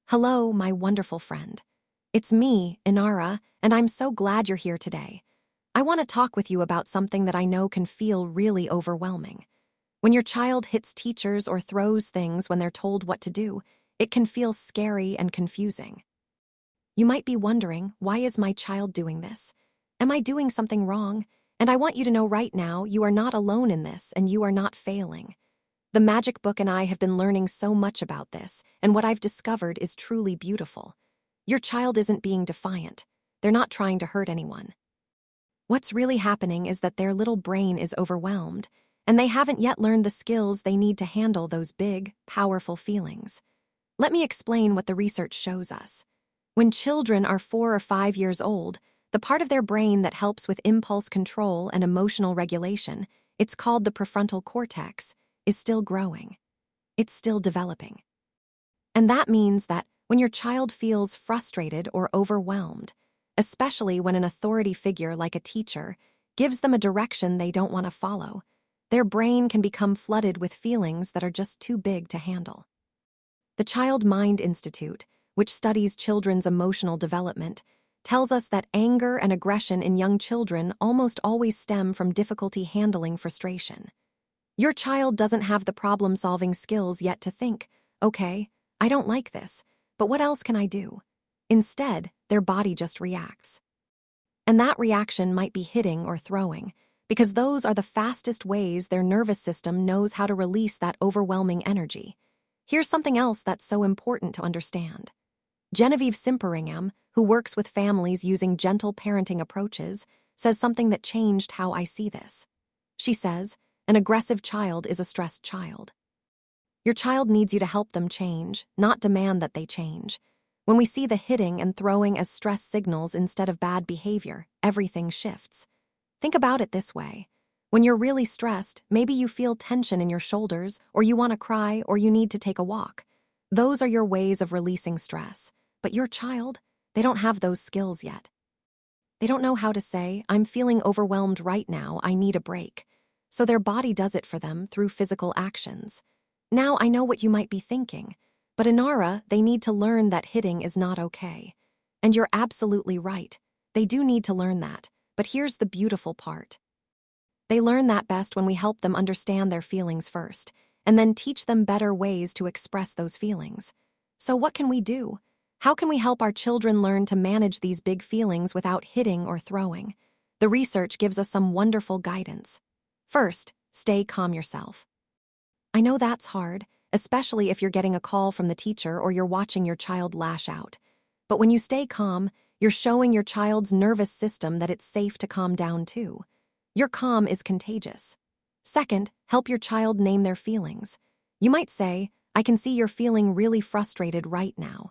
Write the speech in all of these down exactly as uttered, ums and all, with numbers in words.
Hello, my wonderful friend. It's me, Inara, and I'm so glad you're here today. I want to talk with you about something that I know can feel really overwhelming. When your child hits teachers or throws things when they're told what to do, it can feel scary and confusing. You might be wondering, why is my child doing this? Am I doing something wrong? And I want you to know right now, you are not alone in this and you are not failing. The Magic Book and I have been learning so much about this, and what I've discovered is truly beautiful. Your child isn't being defiant. They're not trying to hurt anyone. What's really happening is that their little brain is overwhelmed, and they haven't yet learned the skills they need to handle those big, powerful feelings. Let me explain what the research shows us. When children are four or five years old, the part of their brain that helps with impulse control and emotional regulation, it's called the prefrontal cortex, is still growing. It's still developing. And that means that when your child feels frustrated or overwhelmed, especially when an authority figure like a teacher gives them a direction they don't want to follow, their brain can become flooded with feelings that are just too big to handle. The Child Mind Institute, which studies children's emotional development, tells us that anger and aggression in young children almost always stem from difficulty handling frustration. Your child doesn't have the problem-solving skills yet to think, okay, I don't like this, but what else can I do? Instead, their body just reacts. And that reaction might be hitting or throwing, because those are the fastest ways their nervous system knows how to release that overwhelming energy. Here's something else that's so important to understand. Genevieve Simperingam, who works with families using gentle parenting approaches, says something that changed how I see this. She says, an aggressive child is a stressed child. Your child needs you to help them change, not demand that they change. When we see the hitting and throwing as stress signals instead of bad behavior, everything shifts. Think about it this way. When you're really stressed, maybe you feel tension in your shoulders, or you want to cry, or you need to take a walk. Those are your ways of releasing stress. But your child, they don't have those skills yet. They don't know how to say, I'm feeling overwhelmed right now, I need a break. So their body does it for them through physical actions. Now I know what you might be thinking, but Inara, they need to learn that hitting is not okay. And you're absolutely right. They do need to learn that, but here's the beautiful part. They learn that best when we help them understand their feelings first, and then teach them better ways to express those feelings. So what can we do? How can we help our children learn to manage these big feelings without hitting or throwing? The research gives us some wonderful guidance. First, stay calm yourself. I know that's hard, especially if you're getting a call from the teacher or you're watching your child lash out. But when you stay calm, you're showing your child's nervous system that it's safe to calm down too. Your calm is contagious. Second, help your child name their feelings. You might say, I can see you're feeling really frustrated right now.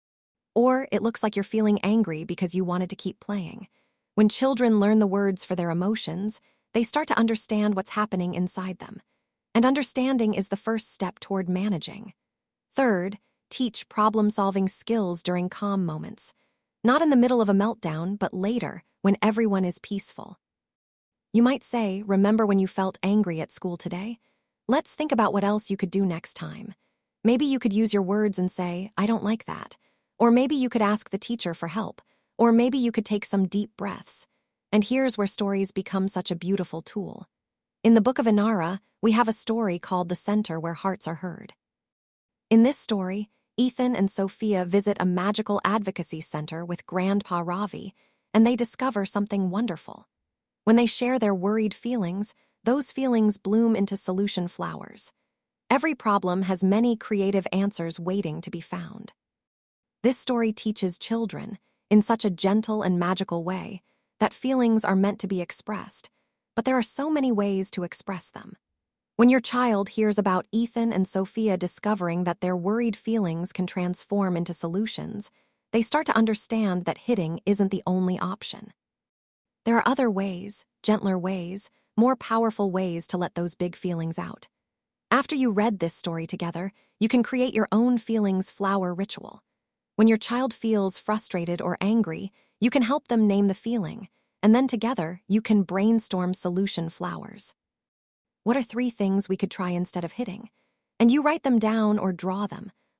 Or it looks like you're feeling angry because you wanted to keep playing. When children learn the words for their emotions, they start to understand what's happening inside them. And understanding is the first step toward managing. Third, teach problem-solving skills during calm moments. Not in the middle of a meltdown, but later, when everyone is peaceful. You might say, remember when you felt angry at school today? Let's think about what else you could do next time. Maybe you could use your words and say, I don't like that. Or maybe you could ask the teacher for help. Or maybe you could take some deep breaths. And here's where stories become such a beautiful tool. In the Book of Inara, we have a story called The Center Where Hearts Are Heard. In this story, Ethan and Sophia visit a magical advocacy center with Grandpa Ravi, and they discover something wonderful. When they share their worried feelings, those feelings bloom into solution flowers. Every problem has many creative answers waiting to be found. This story teaches children, in such a gentle and magical way, that feelings are meant to be expressed, but there are so many ways to express them. When your child hears about Ethan and Sophia discovering that their worried feelings can transform into solutions, they start to understand that hitting isn't the only option. There are other ways, gentler ways, more powerful ways to let those big feelings out. After you read this story together, you can create your own feelings flower ritual. When your child feels frustrated or angry, you can help them name the feeling, and then together, you can brainstorm solution flowers. What are three things we could try instead of hitting? And you write them down or draw them,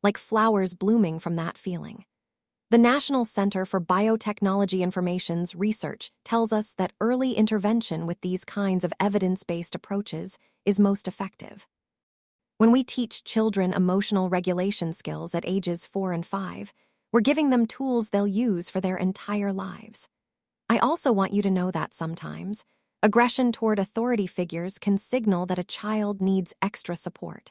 like flowers blooming from that feeling. The National Center for Biotechnology Information's research tells us that early intervention with these kinds of evidence-based approaches is most effective. When we teach children emotional regulation skills at ages four and five, we're giving them tools they'll use for their entire lives. I also want you to know that sometimes, aggression toward authority figures can signal that a child needs extra support.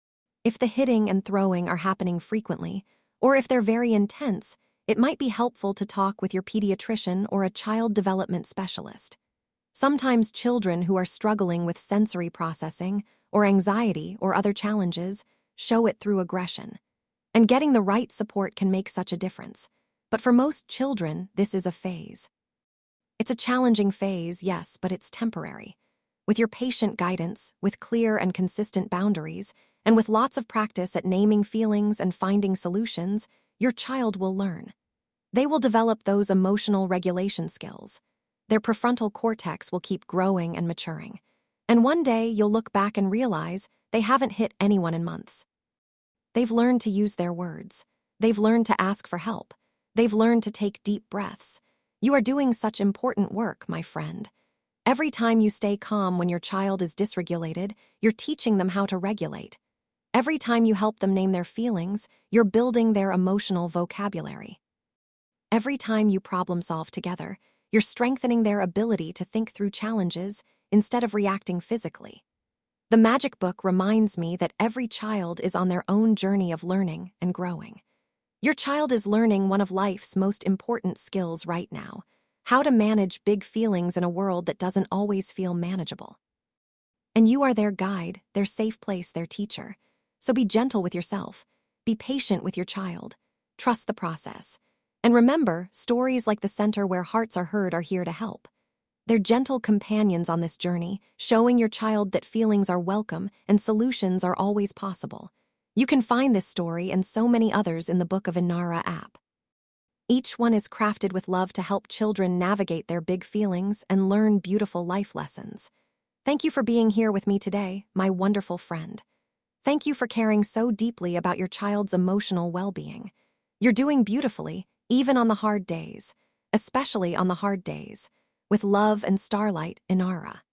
If the hitting and throwing are happening frequently, or if they're very intense, it might be helpful to talk with your pediatrician or a child development specialist. Sometimes children who are struggling with sensory processing or anxiety or other challenges show it through aggression. And getting the right support can make such a difference. But for most children, this is a phase. It's a challenging phase, yes, but it's temporary. With your patient guidance, with clear and consistent boundaries, and with lots of practice at naming feelings and finding solutions, your child will learn. They will develop those emotional regulation skills. Their prefrontal cortex will keep growing and maturing. And one day you'll look back and realize they haven't hit anyone in months. They've learned to use their words. They've learned to ask for help. They've learned to take deep breaths. You are doing such important work, my friend. Every time you stay calm when your child is dysregulated, you're teaching them how to regulate. Every time you help them name their feelings, you're building their emotional vocabulary. Every time you problem solve together, you're strengthening their ability to think through challenges instead of reacting physically. The Magic Book reminds me that every child is on their own journey of learning and growing. Your child is learning one of life's most important skills right now: how to manage big feelings in a world that doesn't always feel manageable. And you are their guide, their safe place, their teacher. So be gentle with yourself. Be patient with your child. Trust the process. And remember, stories like the Center Where Hearts Are Heard are here to help. They're gentle companions on this journey, showing your child that feelings are welcome and solutions are always possible. You can find this story and so many others in the Book of Inara app. Each one is crafted with love to help children navigate their big feelings and learn beautiful life lessons. Thank you for being here with me today, my wonderful friend. Thank you for caring so deeply about your child's emotional well-being. You're doing beautifully, even on the hard days, especially on the hard days. With love and starlight, Inara.